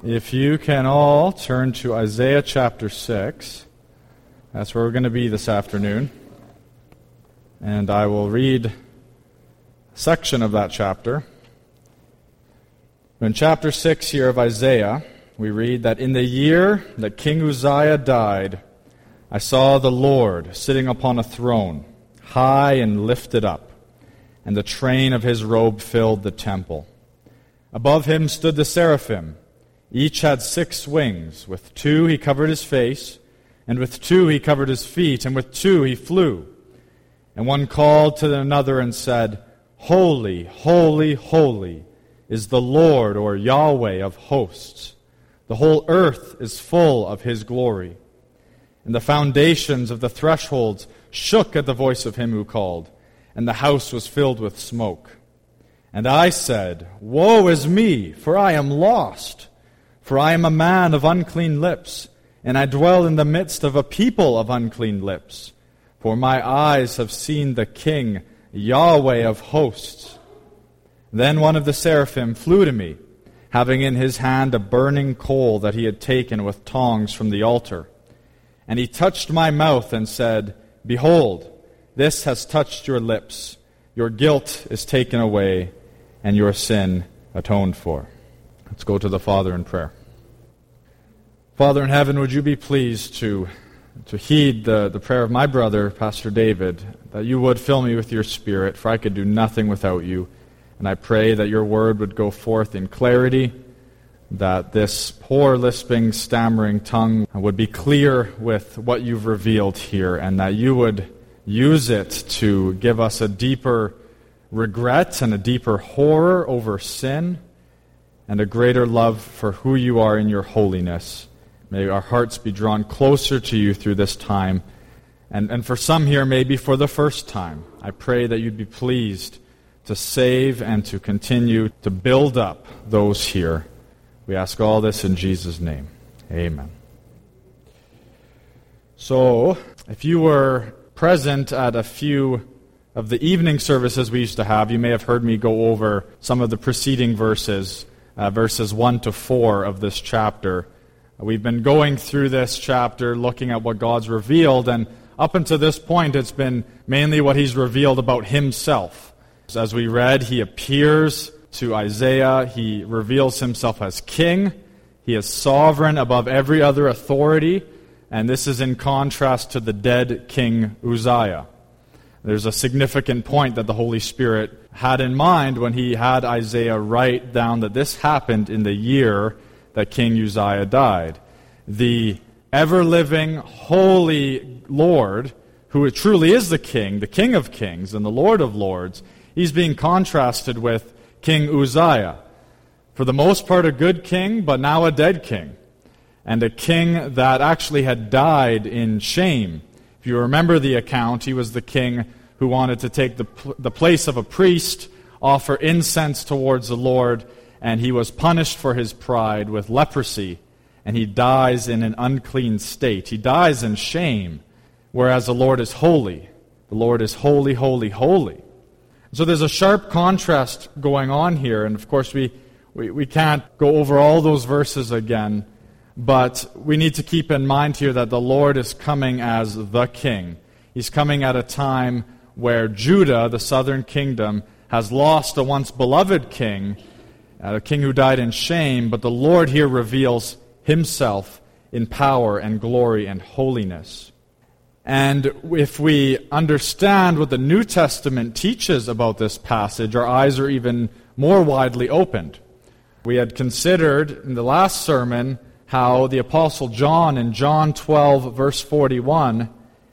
If you can all turn to Isaiah chapter 6, that's where we're going to be this afternoon. And I will read a section of that chapter. In chapter 6 here of Isaiah, we read that in the year that King Uzziah died, I saw the Lord sitting upon a throne, high and lifted up, and the train of his robe filled the temple. Above him stood the seraphim. Each had 6 wings. With 2 he covered his face, and with 2 he covered his feet, and with 2 he flew. And one called to another and said, Holy, holy, holy is the Lord, or Yahweh of hosts. The whole earth is full of his glory. And the foundations of the thresholds shook at the voice of him who called, and the house was filled with smoke. And I said, Woe is me, for I am lost. For I am a man of unclean lips, and I dwell in the midst of a people of unclean lips. For my eyes have seen the King, Yahweh of hosts. Then one of the seraphim flew to me, having in his hand a burning coal that he had taken with tongs from the altar. And he touched my mouth and said, Behold, this has touched your lips. Your guilt is taken away, and your sin atoned for. Let's go to the Father in prayer. Father in heaven, would you be pleased to heed the prayer of my brother, Pastor David, that you would fill me with your Spirit, for I could do nothing without you. And I pray that your word would go forth in clarity, that this poor, lisping, stammering tongue would be clear with what you've revealed here, and that you would use it to give us a deeper regret and a deeper horror over sin and a greater love for who you are in your holiness. May our hearts be drawn closer to you through this time. And for some here, maybe for the first time, I pray that you'd be pleased to save and to continue to build up those here. We ask all this in Jesus' name. Amen. So, if you were present at a few of the evening services we used to have, you may have heard me go over some of the preceding verses, verses 1 to 4 of this chapter. We've been going through this chapter, looking at what God's revealed, and up until this point, it's been mainly what he's revealed about himself. As we read, he appears to Isaiah. He reveals himself as king. He is sovereign above every other authority, and this is in contrast to the dead King Uzziah. There's a significant point that the Holy Spirit had in mind when he had Isaiah write down that this happened in the year that King Uzziah died. The ever-living, holy Lord, who truly is the King of kings, and the Lord of lords, he's being contrasted with King Uzziah. For the most part, a good king, but now a dead king. And a king that actually had died in shame. If you remember the account, he was the king who wanted to take the place of a priest, offer incense towards the Lord, and he was punished for his pride with leprosy, and he dies in an unclean state. He dies in shame, whereas the Lord is holy. The Lord is holy, holy, holy. So there's a sharp contrast going on here, and of course we can't go over all those verses again, but we need to keep in mind here that the Lord is coming as the king. He's coming at a time where Judah, the southern kingdom, has lost a once beloved king, a king who died in shame, but the Lord here reveals himself in power and glory and holiness. And if we understand what the New Testament teaches about this passage, our eyes are even more widely opened. We had considered in the last sermon how the Apostle John in John 12, verse 41,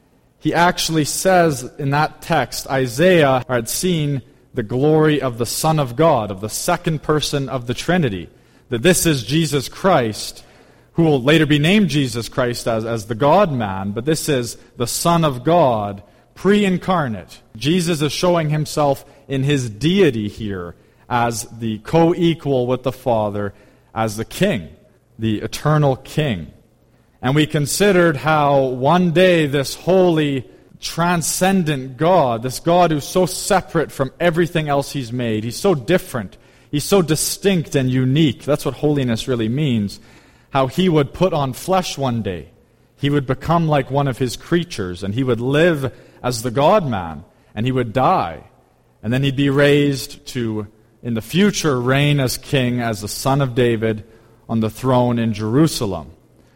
he actually says in that text, Isaiah had seen the glory of the Son of God, of the second person of the Trinity, that this is Jesus Christ, who will later be named Jesus Christ as the God-man, but this is the Son of God, pre-incarnate. Jesus is showing himself in his deity here as the co-equal with the Father, as the King, the eternal King. And we considered how one day this holy, transcendent God, this God who's so separate from everything else he's made, he's so different. He's so distinct and unique. That's what holiness really means. How he would put on flesh one day. He would become like one of his creatures, and he would live as the God-man, and he would die. And then he'd be raised to, in the future, reign as king, as the son of David, on the throne in Jerusalem.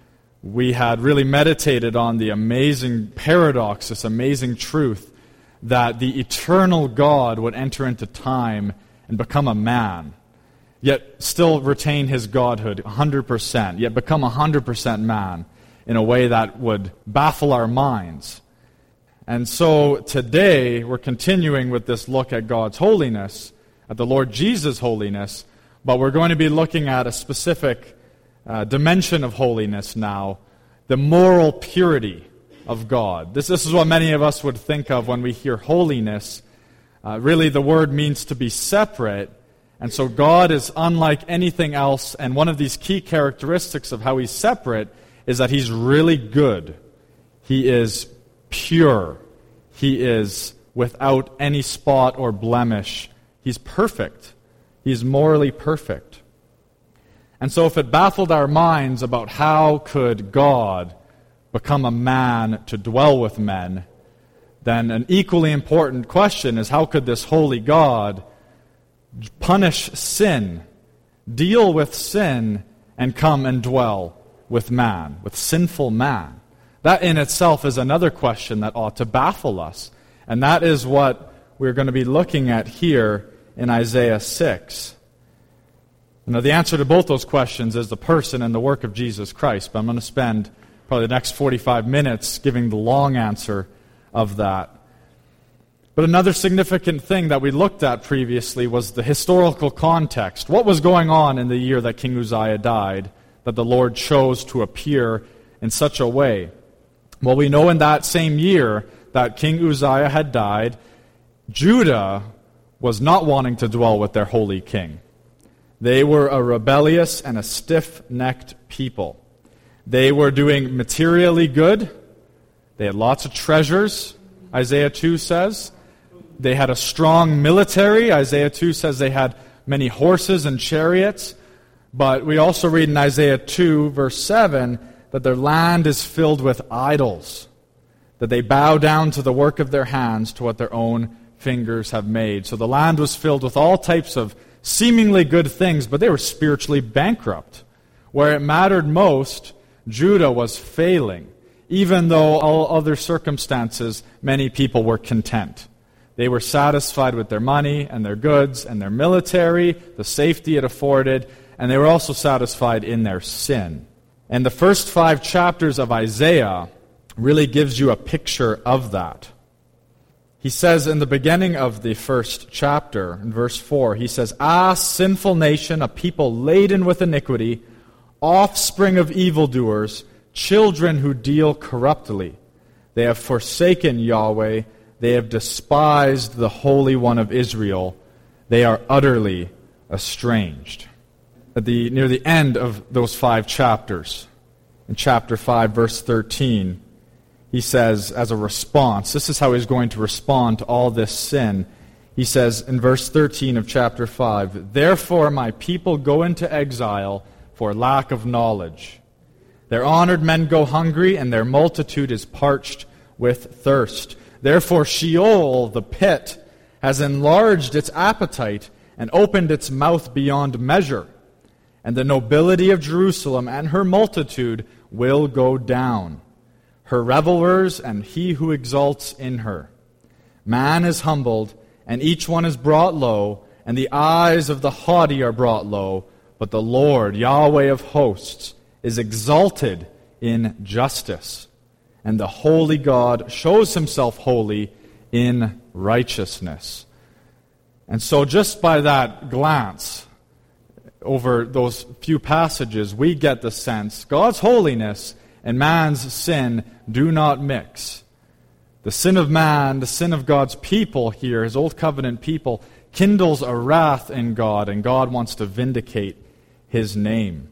We had really meditated on the amazing paradox, this amazing truth, that the eternal God would enter into time and become a man, yet still retain his godhood 100%, yet become 100% man in a way that would baffle our minds. And so today we're continuing with this look at God's holiness, at the Lord Jesus' holiness, but we're going to be looking at a specific dimension of holiness now, the moral purity of God. This is what many of us would think of when we hear holiness. Really, the word means to be separate, and so God is unlike anything else, and one of these key characteristics of how he's separate is that he's really good. He is pure. He is without any spot or blemish. He's perfect. He's morally perfect. And so if it baffled our minds about how could God become a man to dwell with men, then an equally important question is how could this holy God punish sin, deal with sin, and come and dwell with man, with sinful man? That in itself is another question that ought to baffle us. And that is what we're going to be looking at here in Isaiah 6. Now, the answer to both those questions is the person and the work of Jesus Christ, but I'm going to spend probably the next 45 minutes giving the long answer of that. But another significant thing that we looked at previously was the historical context. What was going on in the year that King Uzziah died that the Lord chose to appear in such a way? Well, we know in that same year that King Uzziah had died, Judah was not wanting to dwell with their holy king. They were a rebellious and a stiff-necked people. They were doing materially good. They had lots of treasures, Isaiah 2 says. They had a strong military. Isaiah 2 says they had many horses and chariots. But we also read in Isaiah 2, verse 7, that their land is filled with idols, that they bow down to the work of their hands, to what their own fingers have made. So the land was filled with all types of seemingly good things, but they were spiritually bankrupt. Where it mattered most, Judah was failing. Even though all other circumstances, many people were content. They were satisfied with their money and their goods and their military, the safety it afforded, and they were also satisfied in their sin. And the first 5 chapters of Isaiah really gives you a picture of that. He says in the beginning of the first chapter, in verse 4, he says, "Ah, sinful nation, a people laden with iniquity, offspring of evildoers, children who deal corruptly. They have forsaken Yahweh, they have despised the Holy One of Israel, they are utterly estranged." Near the end of those 5 chapters, in chapter 5, verse 13, he says, as a response, this is how he's going to respond to all this sin. He says in verse 13 of chapter 5, "Therefore my people go into exile for lack of knowledge. Their honored men go hungry, and their multitude is parched with thirst. Therefore Sheol, the pit, has enlarged its appetite and opened its mouth beyond measure. And the nobility of Jerusalem and her multitude will go down, her revelers and he who exalts in her. Man is humbled, and each one is brought low, and the eyes of the haughty are brought low, but the Lord, Yahweh of hosts, is exalted in justice, and the holy God shows himself holy in righteousness." And so just by that glance over those few passages, we get the sense God's holiness and man's sin do not mix. The sin of man, the sin of God's people here, his old covenant people, kindles a wrath in God, and God wants to vindicate his name.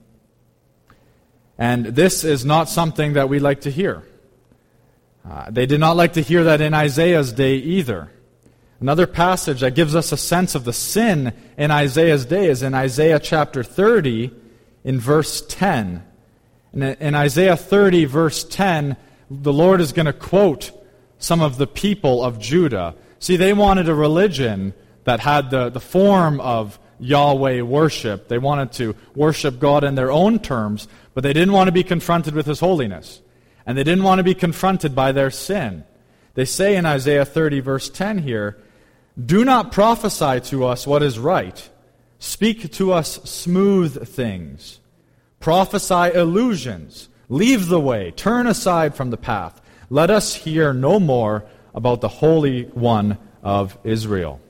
And this is not something that we like to hear. They did not like to hear that in Isaiah's day either. Another passage that gives us a sense of the sin in Isaiah's day is in Isaiah chapter 30 in verse 10. In Isaiah 30 verse 10, the Lord is going to quote some of the people of Judah. See, they wanted a religion that had the form of Yahweh worship. They wanted to worship God in their own terms, but they didn't want to be confronted with His holiness. And they didn't want to be confronted by their sin. They say in Isaiah 30 verse 10 here, "Do not prophesy to us what is right. Speak to us smooth things. Prophesy illusions. Leave the way. Turn aside from the path. Let us hear no more about the Holy One of Israel."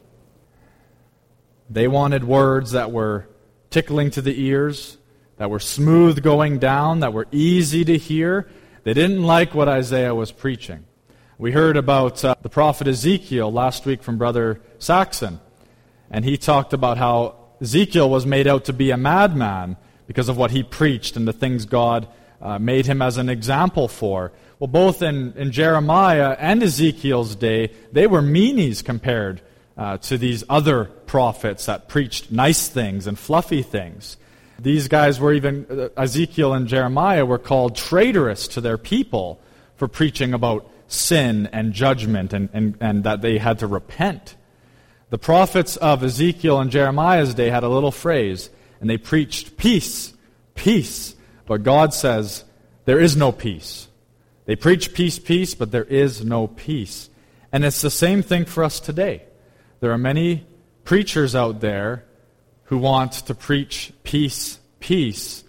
They wanted words that were tickling to the ears, that were smooth going down, that were easy to hear. They didn't like what Isaiah was preaching. We heard about the prophet Ezekiel last week from Brother Saxon, and he talked about how Ezekiel was made out to be a madman because of what he preached and the things God made him as an example for. Well, both in Jeremiah and Ezekiel's day, they were meanies compared to these other prophets that preached nice things and fluffy things. These guys were even, Ezekiel and Jeremiah were called traitorous to their people for preaching about sin and judgment and that they had to repent. The prophets of Ezekiel and Jeremiah's day had a little phrase, and they preached peace, peace. But God says there is no peace. They preach peace, peace, but there is no peace. And it's the same thing for us today. There are many preachers out there who want to preach peace, peace,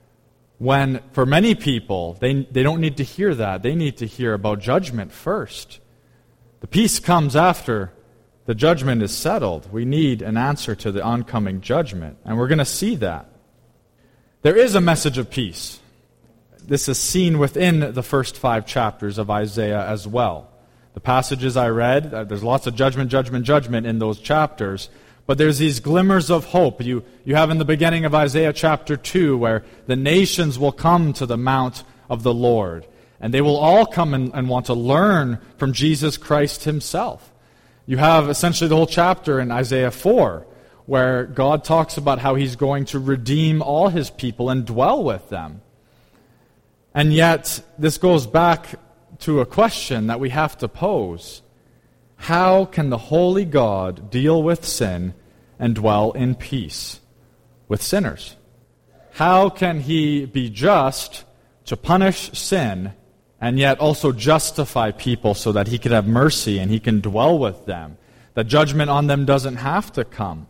when for many people, they don't need to hear that. They need to hear about judgment first. The peace comes after the judgment is settled. We need an answer to the oncoming judgment, and we're going to see that. There is a message of peace. This is seen within the first 5 chapters of Isaiah as well. The passages I read, there's lots of judgment, judgment, judgment in those chapters, but there's these glimmers of hope. You have in the beginning of Isaiah chapter 2 where the nations will come to the mount of the Lord, and they will all come and want to learn from Jesus Christ Himself. You have essentially the whole chapter in Isaiah 4 where God talks about how He's going to redeem all His people and dwell with them. And yet, this goes back to a question that we have to pose. How can the holy God deal with sin and dwell in peace with sinners? How can He be just to punish sin and yet also justify people so that He can have mercy and He can dwell with them? That judgment on them doesn't have to come.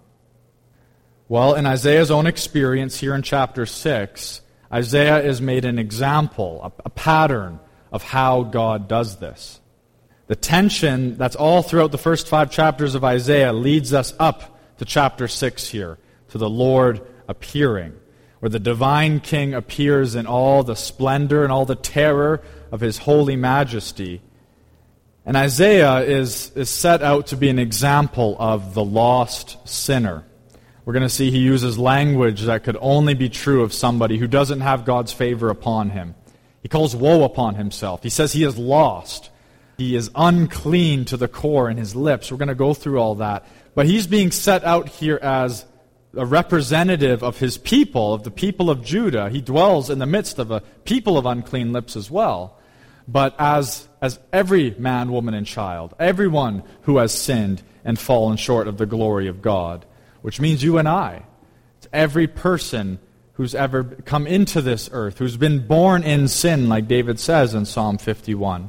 Well, in Isaiah's own experience here in chapter 6, Isaiah is made an example, a pattern of how God does this. The tension that's all throughout the first 5 chapters of Isaiah leads us up to chapter 6 here, to the Lord appearing, where the divine King appears in all the splendor and all the terror of His holy majesty. And Isaiah is set out to be an example of the lost sinner. We're going to see he uses language that could only be true of somebody who doesn't have God's favor upon him. He calls woe upon himself. He says he is lost. He is unclean to the core in his lips. We're going to go through all that. But he's being set out here as a representative of his people, of the people of Judah. He dwells in the midst of a people of unclean lips as well. But as every man, woman, and child, everyone who has sinned and fallen short of the glory of God, which means you and I. It's every person who's ever come into this earth, who's been born in sin, like David says in Psalm 51.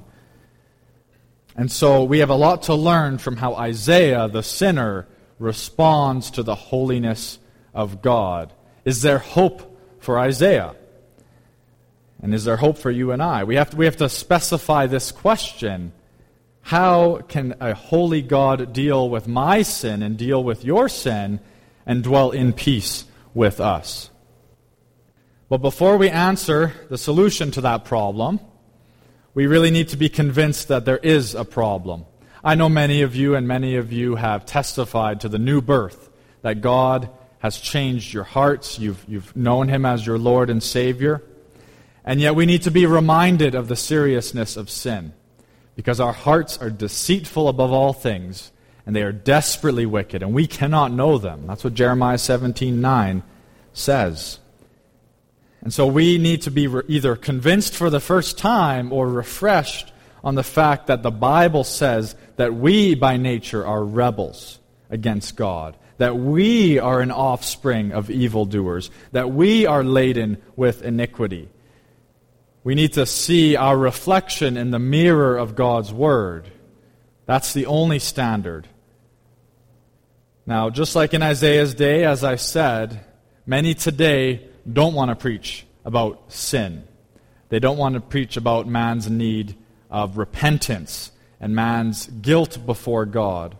And so we have a lot to learn from how Isaiah, the sinner, responds to the holiness of God. Is there hope for Isaiah? And is there hope for you and I? We have to specify this question. How can a holy God deal with my sin and deal with your sin and dwell in peace with us? But before we answer the solution to that problem, we really need to be convinced that there is a problem. I know many of you have testified to the new birth, that God has changed your hearts. You've known Him as your Lord and Savior. And yet we need to be reminded of the seriousness of sin, because our hearts are deceitful above all things, and they are desperately wicked, and we cannot know them. That's what Jeremiah 17:9 says. And so we need to be either convinced for the first time or refreshed on the fact that the Bible says that we by nature are rebels against God, that we are an offspring of evildoers, that we are laden with iniquity. We need to see our reflection in the mirror of God's Word. That's the only standard. Now, just like in Isaiah's day, as I said, many today don't want to preach about sin. They don't want to preach about man's need of repentance and man's guilt before God.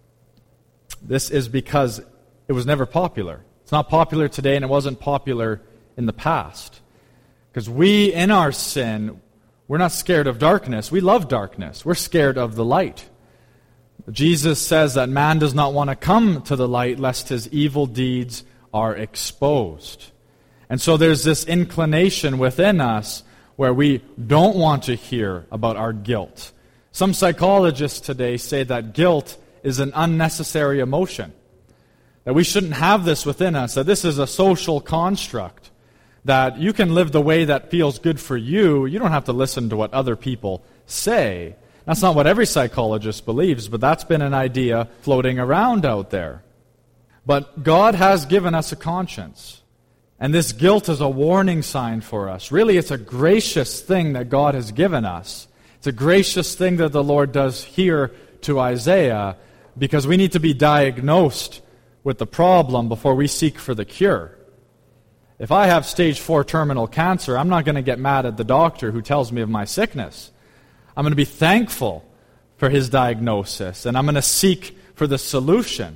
This is because it was never popular. It's not popular today, and it wasn't popular in the past. Because we, in our sin, we're not scared of darkness. We love darkness. We're scared of the light. Jesus says that man does not want to come to the light lest his evil deeds are exposed. And so there's this inclination within us where we don't want to hear about our guilt. Some psychologists today say that guilt is an unnecessary emotion, that we shouldn't have this within us, that this is a social construct, that you can live the way that feels good for you. You don't have to listen to what other people say. That's not what every psychologist believes, but that's been an idea floating around out there. But God has given us a conscience. And this guilt is a warning sign for us. Really, it's a gracious thing that God has given us. It's a gracious thing that the Lord does here to Isaiah, because we need to be diagnosed with the problem before we seek for the cure. If I have stage 4 terminal cancer, I'm not going to get mad at the doctor who tells me of my sickness. I'm going to be thankful for his diagnosis, and I'm going to seek for the solution.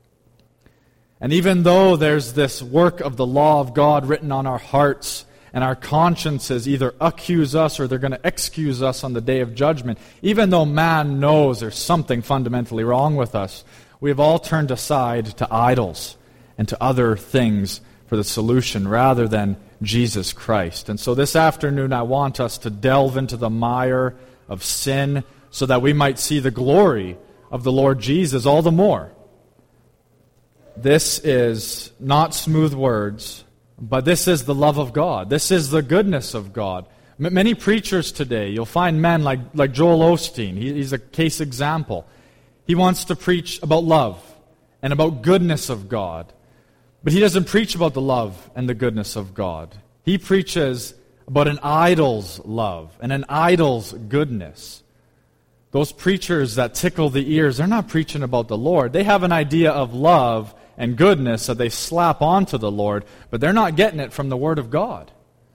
And even though there's this work of the law of God written on our hearts, and our consciences either accuse us or they're going to excuse us on the day of judgment, even though man knows there's something fundamentally wrong with us, we've all turned aside to idols and to other things for the solution rather than Jesus Christ. And so this afternoon I want us to delve into the mire of sin so that we might see the glory of the Lord Jesus all the more. This is not smooth words, but this is the love of God. This is the goodness of God. Many preachers today, you'll find men like Joel Osteen. He's a case example. He wants to preach about love and about goodness of God. But he doesn't preach about the love and the goodness of God. He preaches about an idol's love and an idol's goodness. Those preachers that tickle the ears, they're not preaching about the Lord. They have an idea of love and goodness that they slap onto the Lord, but they're not getting it from the Word of God.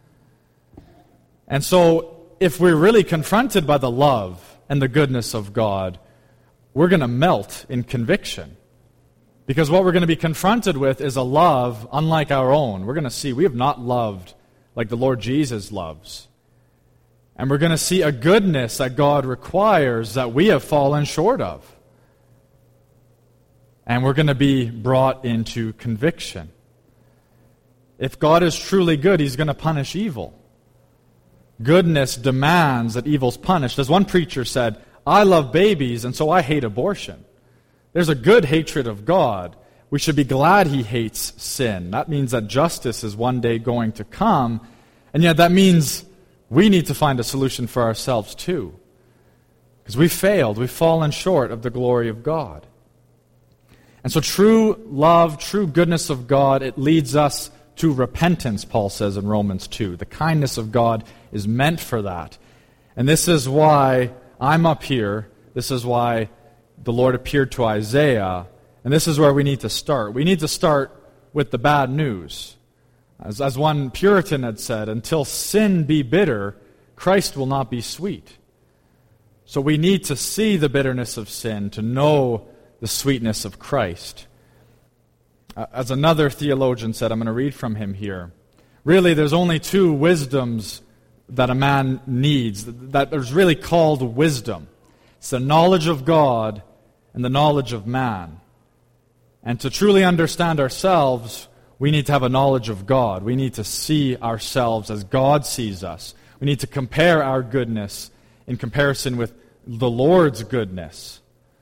And so, if we're really confronted by the love and the goodness of God, we're going to melt in conviction. Because what we're going to be confronted with is a love unlike our own. We're going to see we have not loved like the Lord Jesus loves. And we're going to see a goodness that God requires that we have fallen short of. And we're going to be brought into conviction. If God is truly good, He's going to punish evil. Goodness demands that evil's punished. As one preacher said, I love babies, and so I hate abortion. There's a good hatred of God. We should be glad He hates sin. That means that justice is one day going to come, and yet that means we need to find a solution for ourselves too. Because we've failed, we've fallen short of the glory of God. And so true love, true goodness of God, it leads us to repentance, Paul says in Romans 2. The kindness of God is meant for that. And this is why I'm up here. This is why the Lord appeared to Isaiah. And this is where we need to start. We need to start with the bad news. As one Puritan had said, until sin be bitter, Christ will not be sweet. So we need to see the bitterness of sin to know the sweetness of Christ. As another theologian said, I'm going to read from him here. Really, there's only two wisdoms that a man needs, that is really called wisdom. It's the knowledge of God and the knowledge of man. And to truly understand ourselves, we need to have a knowledge of God. We need to see ourselves as God sees us. We need to compare our goodness in comparison with the Lord's goodness.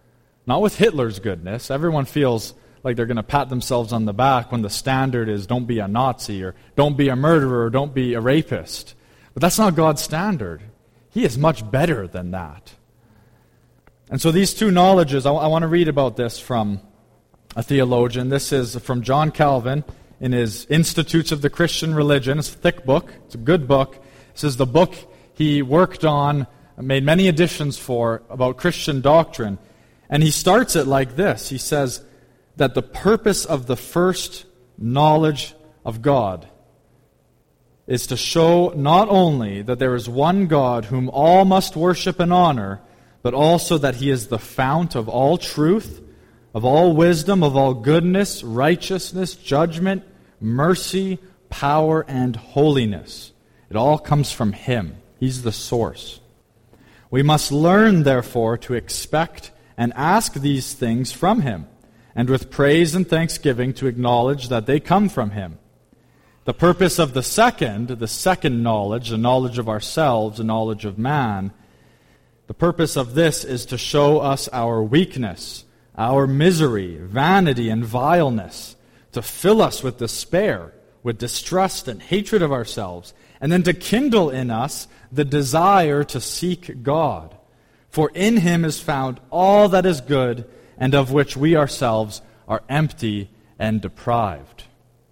Not with Hitler's goodness. Everyone feels like they're going to pat themselves on the back when the standard is don't be a Nazi, or don't be a murderer, or don't be a rapist. But that's not God's standard. He is much better than that. And so these two knowledges, I want to read about this from a theologian. This is from John Calvin in his Institutes of the Christian Religion. It's a thick book. It's a good book. This is the book he worked on, made many additions for, about Christian doctrine. And he starts it like this. He says that the purpose of the first knowledge of God is to show not only that there is one God whom all must worship and honor, but also that He is the fount of all truth, of all wisdom, of all goodness, righteousness, judgment, mercy, power, and holiness. It all comes from Him. He's the source. We must learn, therefore, to expect and ask these things from Him, and with praise and thanksgiving to acknowledge that they come from Him. The purpose of the second knowledge, the knowledge of ourselves, the knowledge of man, the purpose of this is to show us our weakness, our misery, vanity, and vileness, to fill us with despair, with distrust and hatred of ourselves, and then to kindle in us the desire to seek God. For in Him is found all that is good, and of which we ourselves are empty and deprived.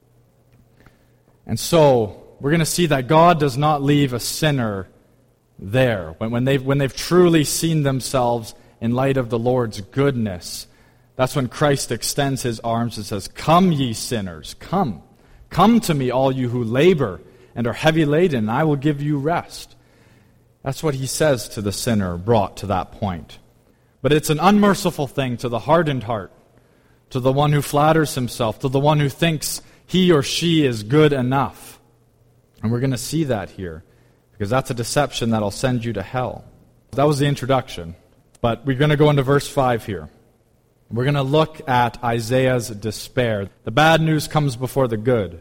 And so, we're going to see that God does not leave a sinner there. When they've truly seen themselves in light of the Lord's goodness, that's when Christ extends His arms and says, "Come, ye sinners, come. Come to me, all you who labor and are heavy laden, and I will give you rest." That's what He says to the sinner brought to that point. But it's an unmerciful thing to the hardened heart, to the one who flatters himself, to the one who thinks he or she is good enough. And we're going to see that here, because that's a deception that'll send you to hell. That was the introduction. But we're going to go into verse 5 here. We're going to look at Isaiah's despair. The bad news comes before the good.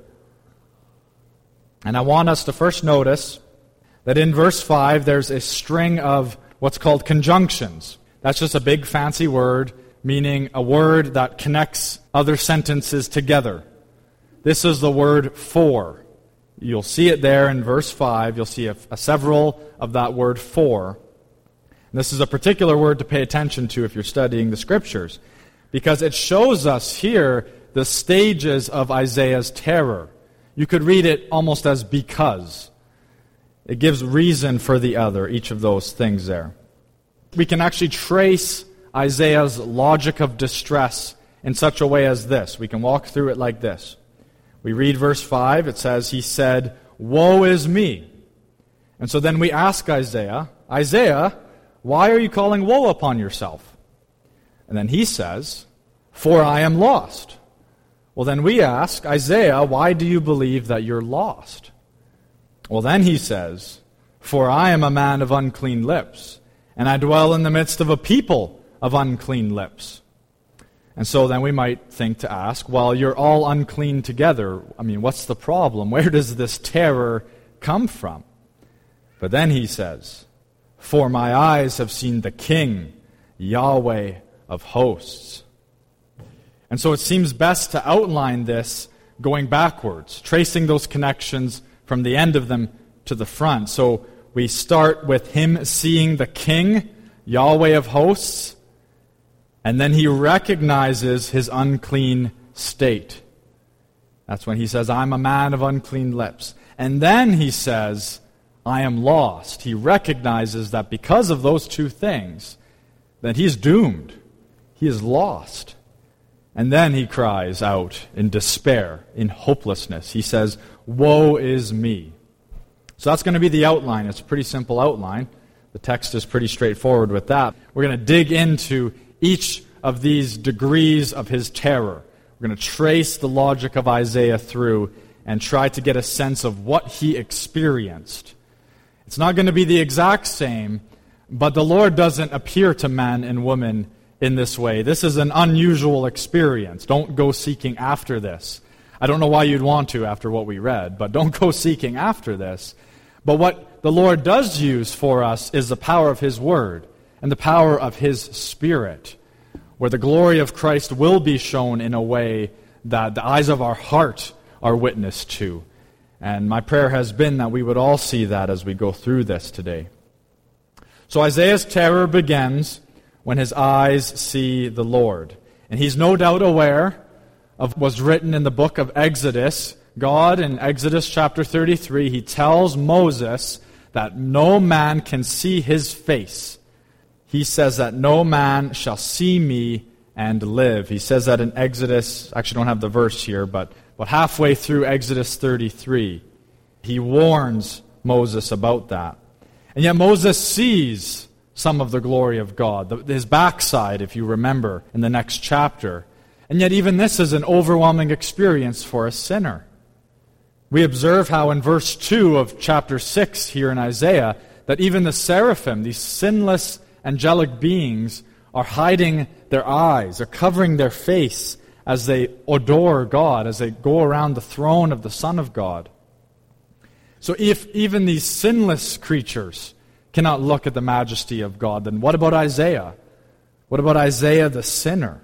And I want us to first notice that in verse 5 there's a string of what's called conjunctions. That's just a big fancy word, meaning a word that connects other sentences together. This is the word for. You'll see it there in verse 5. You'll see several of that word for. And this is a particular word to pay attention to if you're studying the Scriptures, because it shows us here the stages of Isaiah's terror. You could read it almost as because. It gives reason for the other, each of those things there. We can actually trace Isaiah's logic of distress in such a way as this. We can walk through it like this. We read verse 5. It says, he said, "Woe is me." And so then we ask Isaiah, "Isaiah, why are you calling woe upon yourself?" And then he says, "For I am lost." Well, then we ask, "Isaiah, why do you believe that you're lost?" Well, then he says, "For I am a man of unclean lips, and I dwell in the midst of a people of unclean lips." And so then we might think to ask, well, you're all unclean together. I mean, what's the problem? Where does this terror come from? But then he says, "For my eyes have seen the King, Yahweh of hosts." And so it seems best to outline this going backwards, tracing those connections from the end of them to the front. So we start with him seeing the King, Yahweh of hosts, and then he recognizes his unclean state. That's when he says, "I'm a man of unclean lips." And then he says, "I am lost." He recognizes that because of those two things, that he's doomed. He is lost. And then he cries out in despair, in hopelessness. He says, "Woe is me." So that's going to be the outline. It's a pretty simple outline. The text is pretty straightforward with that. We're going to dig into each of these degrees of his terror. We're going to trace the logic of Isaiah through and try to get a sense of what he experienced. It's not going to be the exact same, but the Lord doesn't appear to man and woman in this way. This is an unusual experience. Don't go seeking after this. I don't know why you'd want to after what we read, but don't go seeking after this. But what the Lord does use for us is the power of His Word and the power of His Spirit. where the glory of Christ will be shown in a way that the eyes of our heart are witness to. And my prayer has been that we would all see that as we go through this today. So Isaiah's terror begins when his eyes see the Lord. And he's no doubt aware of what's written in the book of Exodus. God, in Exodus chapter 33, he tells Moses that no man can see his face. He says that no man shall see me and live. He says that in Exodus, I actually don't have the verse here, but halfway through Exodus 33, he warns Moses about that. And yet Moses sees some of the glory of God, his backside, if you remember, in the next chapter. And yet even this is an overwhelming experience for a sinner. We observe how in verse 2 of chapter 6 here in Isaiah, that even the seraphim, these sinless angelic beings, are hiding their eyes, they're covering their face as they adore God, as they go around the throne of the Son of God. So if even these sinless creatures cannot look at the majesty of God, then what about Isaiah? What about Isaiah the sinner?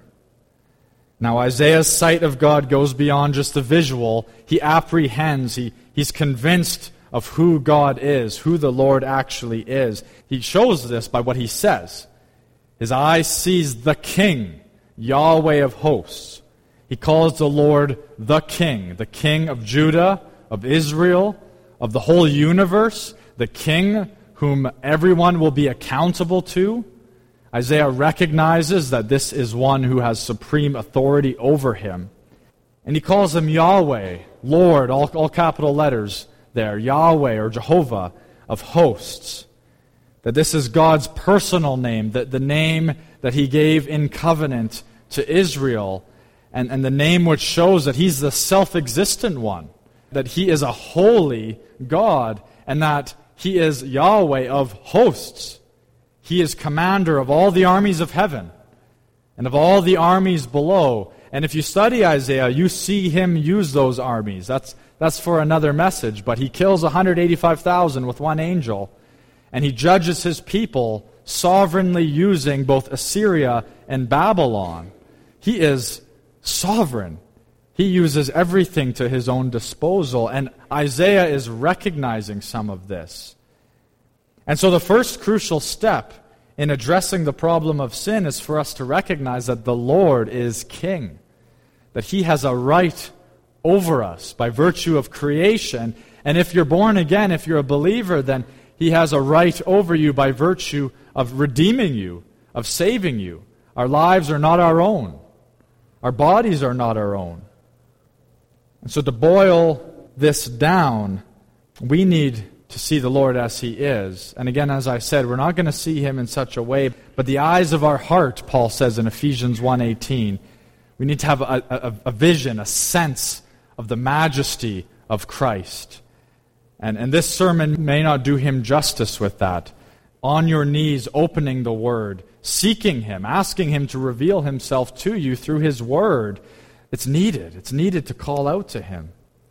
Now Isaiah's sight of God goes beyond just the visual. He apprehends, he's convinced of who God is, who the Lord actually is. He shows this by what he says. His eye sees the King, Yahweh of hosts. He calls the Lord the King of Judah, of Israel, of the whole universe, the King whom everyone will be accountable to. Isaiah recognizes that this is one who has supreme authority over him. And he calls him Yahweh, Lord, all capital letters there, Yahweh or Jehovah of hosts. That this is God's personal name, the name that he gave in covenant to Israel, and the name which shows that he's the self-existent one, that he is a holy God, and that he is Yahweh of hosts. He is commander of all the armies of heaven and of all the armies below. And if you study Isaiah, you see him use those armies. That's for another message. But he kills 185,000 with one angel, and he judges his people sovereignly using both Assyria and Babylon. He is sovereign. He uses everything to his own disposal, and Isaiah is recognizing some of this. And so the first crucial step in addressing the problem of sin is for us to recognize that the Lord is King, that he has a right over us by virtue of creation. And if you're born again, if you're a believer, then he has a right over you by virtue of redeeming you, of saving you. Our lives are not our own. Our bodies are not our own. And so to boil this down, we need to see the Lord as he is. And again, as I said, we're not going to see him in such a way, but the eyes of our heart, Paul says in Ephesians 1:18, we need to have a vision, a sense of the majesty of Christ. And this sermon may not do him justice with that. On your knees, opening the Word, seeking him, asking him to reveal himself to you through his Word. It's needed. It's needed to call out to him.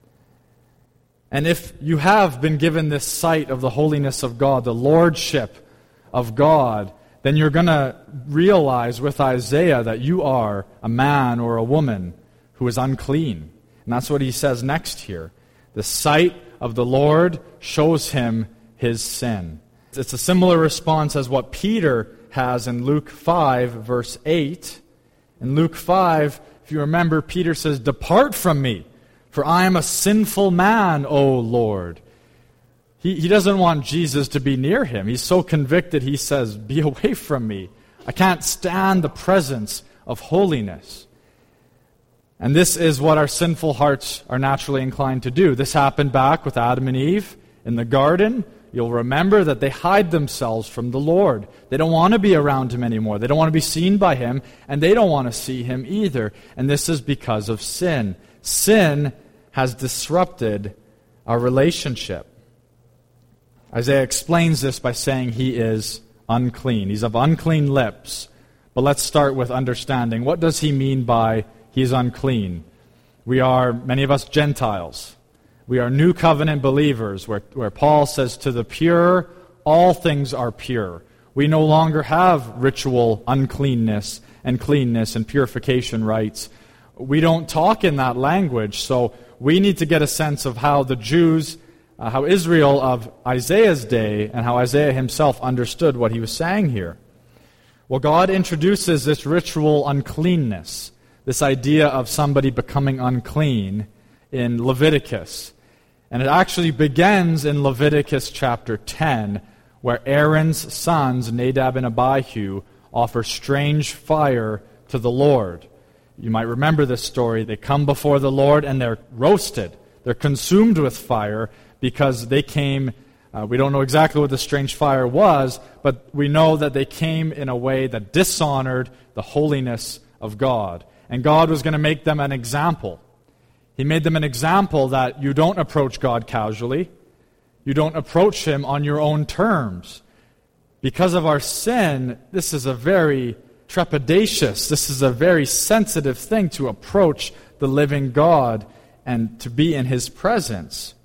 And if you have been given this sight of the holiness of God, the lordship of God, then you're going to realize with Isaiah that you are a man or a woman who is unclean. And that's what he says next here. The sight of the Lord shows him his sin. It's a similar response as what Peter has in Luke 5, verse 8. In Luke 5, if you remember, Peter says, "Depart from me, for I am a sinful man, O Lord." He doesn't want Jesus to be near him. He's so convicted, he says, "Be away from me. I can't stand the presence of holiness." And this is what our sinful hearts are naturally inclined to do. This happened back with Adam and Eve in the garden. You'll remember that they hide themselves from the Lord. They don't want to be around him anymore. They don't want to be seen by him, and they don't want to see him either. And this is because of sin. Sin has disrupted our relationship. Isaiah explains this by saying he is unclean. He's of unclean lips. But let's start with understanding. What does he mean by he is unclean? We are, many of us, Gentiles. We are new covenant believers, where Paul says, to the pure, all things are pure. We no longer have ritual uncleanness and cleanness and purification rites. We don't talk in that language, so we need to get a sense of how the Jews, how Israel of Isaiah's day, and how Isaiah himself understood what he was saying here. Well, God introduces this ritual uncleanness, this idea of somebody becoming unclean, in Leviticus. And it actually begins in Leviticus chapter 10, where Aaron's sons, Nadab and Abihu, offer strange fire to the Lord. You might remember this story. They come before the Lord and they're roasted. They're consumed with fire because they came, we don't know exactly what the strange fire was, but we know that they came in a way that dishonored the holiness of God. And God was going to make them an example. He made them an example that you don't approach God casually. You don't approach Him on your own terms. Because of our sin, this is a very trepidatious, this is a very sensitive thing to approach the living God and to be in His presence.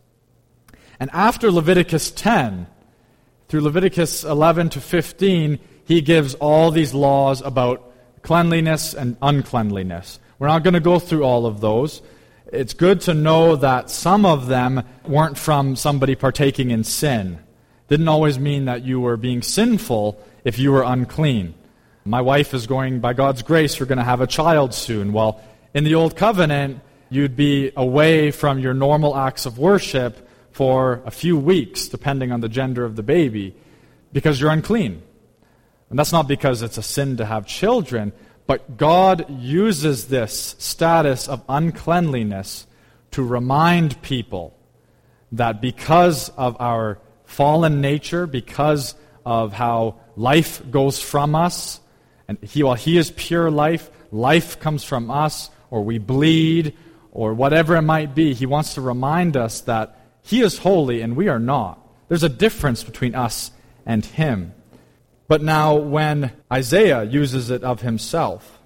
And after Leviticus 10, through Leviticus 11 to 15, He gives all these laws about cleanliness and uncleanliness. We're not going to go through all of those. It's good to know that some of them weren't from somebody partaking in sin. Didn't always mean that you were being sinful if you were unclean. My wife is going, by God's grace, we're going to have a child soon. Well, in the Old Covenant, you'd be away from your normal acts of worship for a few weeks, depending on the gender of the baby, because you're unclean. And that's not because it's a sin to have children, but God uses this status of uncleanliness to remind people that because of our fallen nature, because of how life goes from us, and while He is pure life, life comes from us, or we bleed, or whatever it might be. He wants to remind us that He is holy and we are not. There's a difference between us and Him. But now when Isaiah uses it of himself,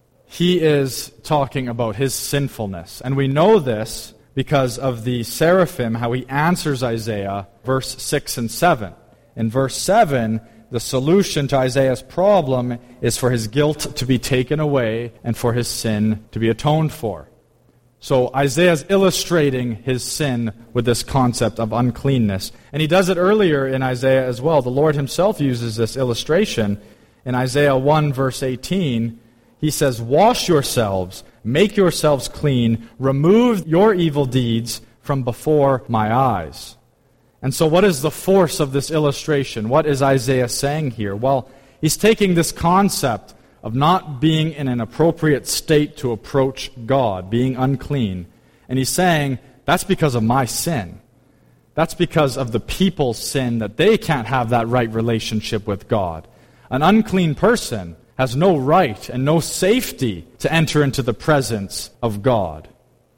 he is talking about his sinfulness. And we know this because of the seraphim, how he answers Isaiah, verse 6 and 7. In verse 7, the solution to Isaiah's problem is for his guilt to be taken away and for his sin to be atoned for. So Isaiah's illustrating his sin with this concept of uncleanness. And he does it earlier in Isaiah as well. The Lord Himself uses this illustration. In Isaiah 1, verse 18, He says, "Wash yourselves, make yourselves clean, remove your evil deeds from before my eyes." And so what is the force of this illustration? What is Isaiah saying here? Well, he's taking this concept of not being in an appropriate state to approach God, being unclean, and he's saying, that's because of my sin. That's because of the people's sin, that they can't have that right relationship with God. An unclean person has no right and no safety to enter into the presence of God.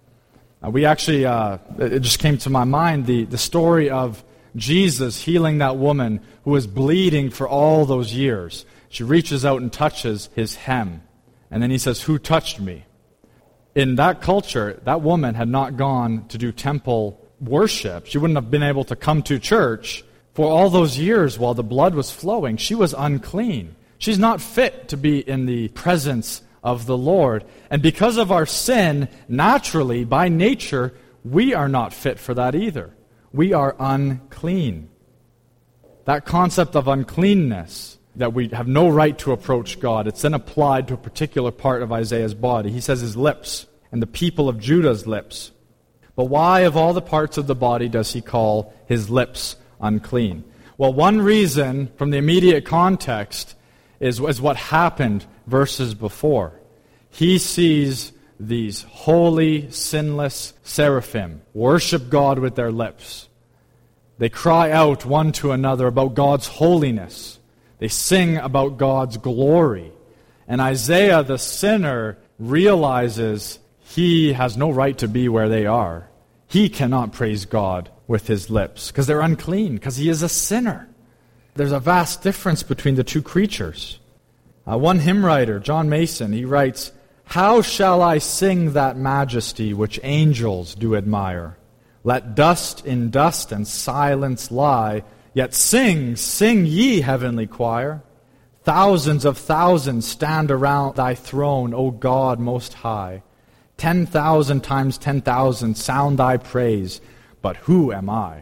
We actually, it just came to my mind, the story of Jesus healing that woman who was bleeding for all those years. She reaches out and touches his hem. And then he says, "Who touched me?" In that culture, that woman had not gone to do temple worship. She wouldn't have been able to come to church for all those years while the blood was flowing. She was unclean. She's not fit to be in the presence of the Lord. And because of our sin, naturally, by nature, we are not fit for that either. We are unclean. That concept of uncleanness, that we have no right to approach God, it's then applied to a particular part of Isaiah's body. He says his lips, and the people of Judah's lips. But why, of all the parts of the body, does he call his lips unclean? Well, one reason from the immediate context is what happened verses before. He sees these holy, sinless seraphim worship God with their lips. They cry out one to another about God's holiness. They sing about God's glory. And Isaiah, the sinner, realizes he has no right to be where they are. He cannot praise God with his lips because they're unclean, because he is a sinner. There's a vast difference between the two creatures. One hymn writer, John Mason, he writes, "How shall I sing that majesty which angels do admire? Let dust in dust and silence lie, Yet sing, sing ye, heavenly choir. Thousands of thousands stand around thy throne, O God most high. 10,000 times 10,000 sound thy praise, but who am I?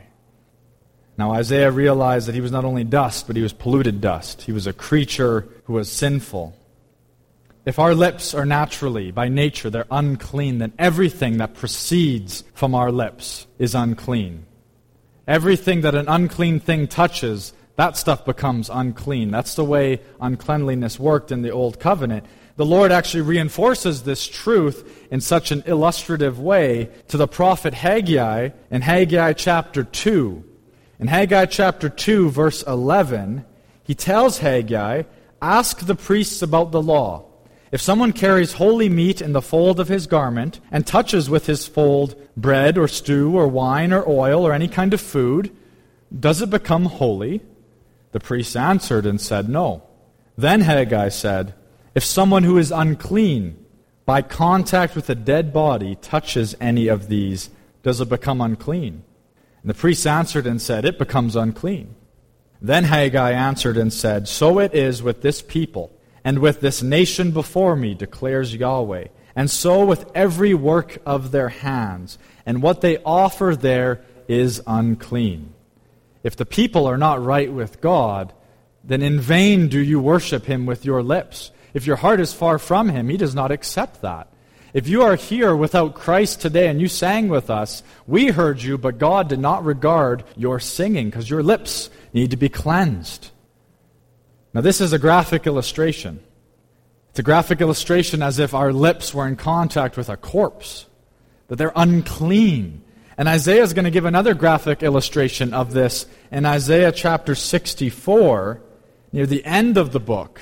Now Isaiah realized that he was not only dust, but he was polluted dust. He was a creature who was sinful. If our lips are naturally, by nature, they're unclean, then everything that proceeds from our lips is unclean. Everything that an unclean thing touches, that stuff becomes unclean. That's the way uncleanliness worked in the Old Covenant. The Lord actually reinforces this truth in such an illustrative way to the prophet Haggai in Haggai chapter 2. In Haggai chapter 2, verse 11, he tells Haggai, "Ask the priests about the law. If someone carries holy meat in the fold of his garment and touches with his fold bread or stew or wine or oil or any kind of food, does it become holy?" The priests answered and said, "No." Then Haggai said, "If someone who is unclean by contact with a dead body touches any of these, does it become unclean?" And the priests answered and said, "It becomes unclean." Then Haggai answered and said, "So it is with this people, and with this nation before me, declares Yahweh, and so with every work of their hands, and what they offer there is unclean. If the people are not right with God, then in vain do you worship him with your lips. If your heart is far from him, he does not accept that. If you are here without Christ today and you sang with us, we heard you, but God did not regard your singing, because your lips need to be cleansed." Now this is a graphic illustration. It's a graphic illustration as if our lips were in contact with a corpse, that they're unclean. And Isaiah is going to give another graphic illustration of this in Isaiah chapter 64, near the end of the book.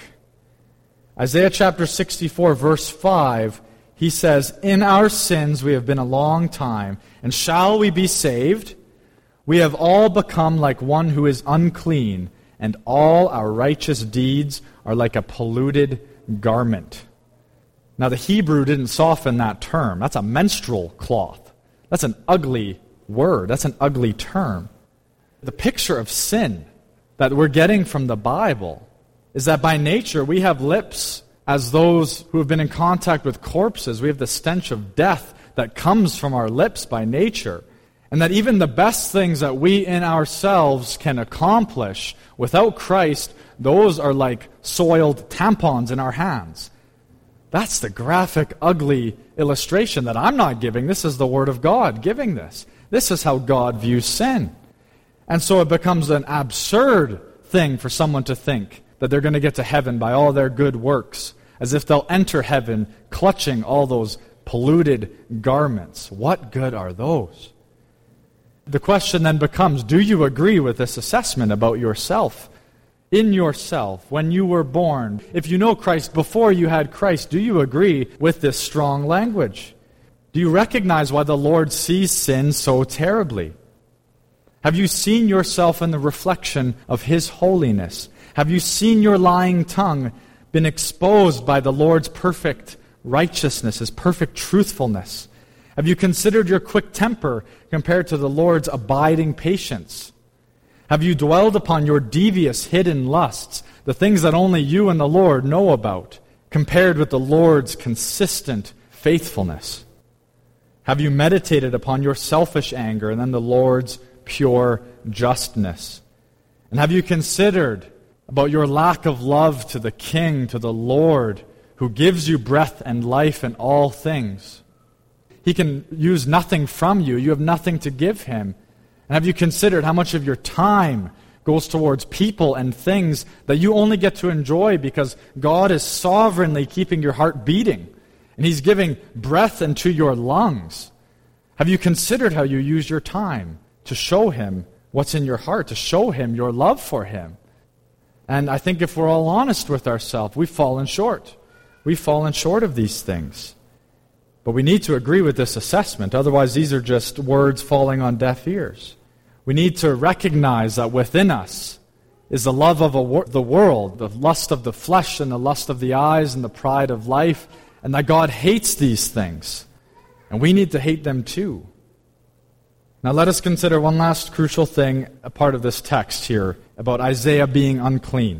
Isaiah chapter 64, verse 5, he says, "In our sins we have been a long time, and shall we be saved? We have all become like one who is unclean, and all our righteous deeds are like a polluted garment." Now the Hebrew didn't soften that term. That's a menstrual cloth. That's an ugly word. That's an ugly term. The picture of sin that we're getting from the Bible is that by nature we have lips as those who have been in contact with corpses. We have the stench of death that comes from our lips by nature. And that even the best things that we in ourselves can accomplish without Christ, those are like soiled tampons in our hands. That's the graphic, ugly illustration that I'm not giving. This is the Word of God giving this. This is how God views sin. And so it becomes an absurd thing for someone to think that they're going to get to heaven by all their good works, as if they'll enter heaven clutching all those polluted garments. What good are those? The question then becomes, do you agree with this assessment about yourself? In yourself, when you were born, if you know Christ before you had Christ, do you agree with this strong language? Do you recognize why the Lord sees sin so terribly? Have you seen yourself in the reflection of His holiness? Have you seen your lying tongue been exposed by the Lord's perfect righteousness, His perfect truthfulness? Have you considered your quick temper compared to the Lord's abiding patience? Have you dwelled upon your devious hidden lusts, the things that only you and the Lord know about, compared with the Lord's consistent faithfulness? Have you meditated upon your selfish anger and then the Lord's pure justness? And have you considered about your lack of love to the King, to the Lord, who gives you breath and life in all things? He can use nothing from you. You have nothing to give Him. And have you considered how much of your time goes towards people and things that you only get to enjoy because God is sovereignly keeping your heart beating, and He's giving breath into your lungs? Have you considered how you use your time to show Him what's in your heart, to show Him your love for Him? And I think if we're all honest with ourselves, we've fallen short. We've fallen short of these things. But we need to agree with this assessment. Otherwise, these are just words falling on deaf ears. We need to recognize that within us is the love of the world, the lust of the flesh and the lust of the eyes and the pride of life, and that God hates these things. And we need to hate them too. Now let us consider one last crucial thing, a part of this text here, about Isaiah being unclean.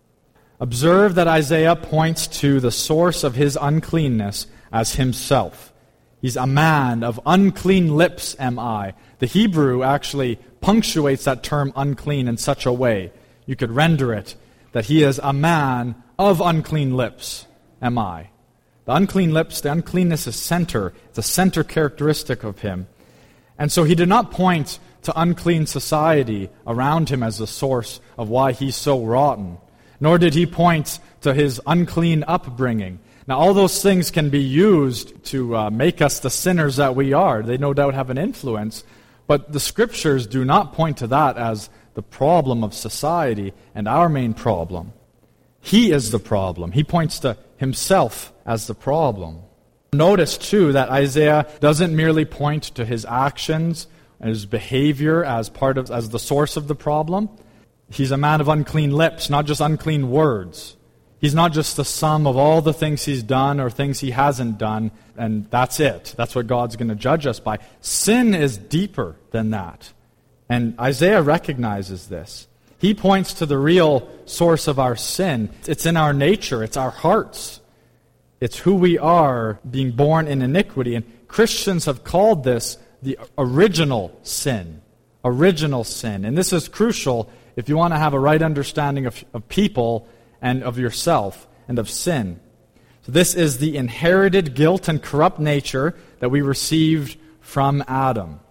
Observe that Isaiah points to the source of his uncleanness as himself. He's a man of unclean lips am I. The Hebrew actually punctuates that term unclean in such a way. You could render it that he is a man of unclean lips am I. The unclean lips, the uncleanness is center. It's a center characteristic of him. And so he did not point to unclean society around him as the source of why he's so rotten, nor did he point to his unclean upbringing. Now, all those things can be used to make us the sinners that we are. They no doubt have an influence, but the Scriptures do not point to that as the problem of society and our main problem. He is the problem. He points to himself as the problem. Notice, too, that Isaiah doesn't merely point to his actions and his behavior as the source of the problem. He's a man of unclean lips, not just unclean words. He's not just the sum of all the things he's done or things he hasn't done, and that's it. That's what God's going to judge us by. Sin is deeper than that. And Isaiah recognizes this. He points to the real source of our sin. It's in our nature. It's our hearts. It's who we are, being born in iniquity. And Christians have called this the original sin. Original sin. And this is crucial if you want to have a right understanding of people and of yourself and of sin. So this is the inherited guilt and corrupt nature that we received from Adam.